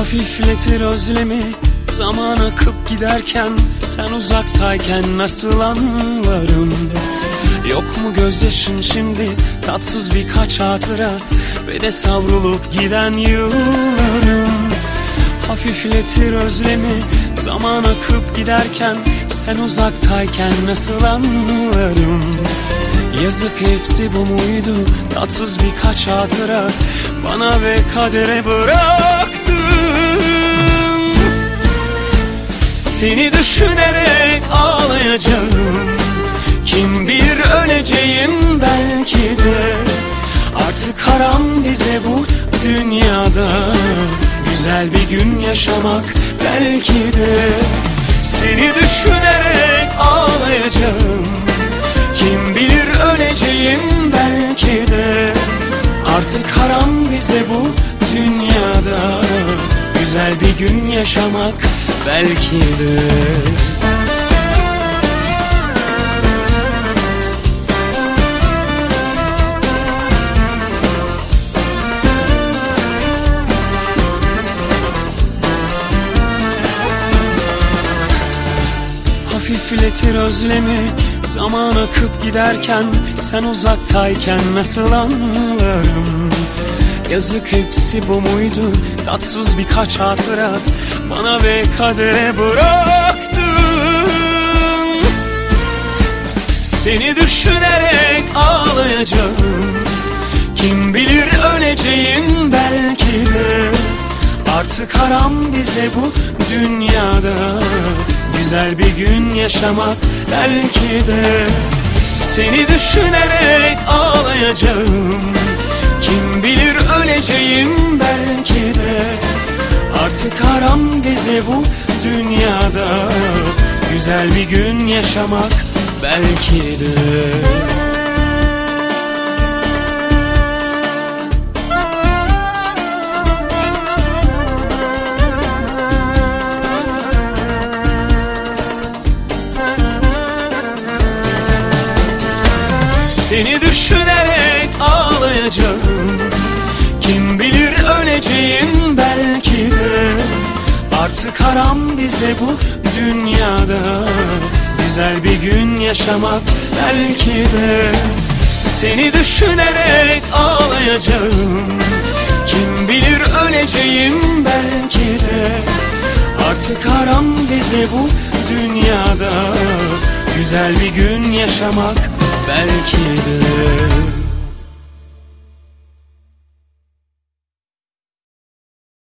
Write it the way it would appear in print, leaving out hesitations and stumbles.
Hafifletir özlemi zaman akıp giderken, sen uzaktayken nasıl anlarım? Yok mu gözyaşın şimdi, tatsız birkaç hatıra ve de savrulup giden yıllarım. Hafifletir özlemi zaman akıp giderken, sen uzaktayken nasıl anlarım? Yazık, hepsi bu muydu? Tatsız birkaç hatıra bana ve kadere bıraktın. Seni düşünerek ağlayacağım, kim bilir öleceğim belki de. Artık haram bize bu dünyada güzel bir gün yaşamak belki de. Seni düşünerek ağlayacağım, kim bilir öleceğim belki de. Artık haram bize bu dünyada güzel bir gün yaşamak belki de. Hafifletir özlemi zaman akıp giderken, sen uzaktayken nasıl anlarım? Yazık, hepsi bu muydu? Tatsız birkaç hatıra bana ve kadere bıraktın. Seni düşünerek ağlayacağım, kim bilir öleceğim belki de. Artık haram bize bu dünyada güzel bir gün yaşamak belki de. Seni düşünerek ağlayacağım, kim bilir öleceğim belki de. Artık haram bize bu dünyada güzel bir gün yaşamak belki de. Seni düşünerek ağlayacağım, kim bilir öleceğim belki de. Artık haram bize bu dünyada güzel bir gün yaşamak belki de. Seni düşünerek ağlayacağım, kim bilir öleceğim belki de. Artık haram bize bu dünyada güzel bir gün yaşamak belki de.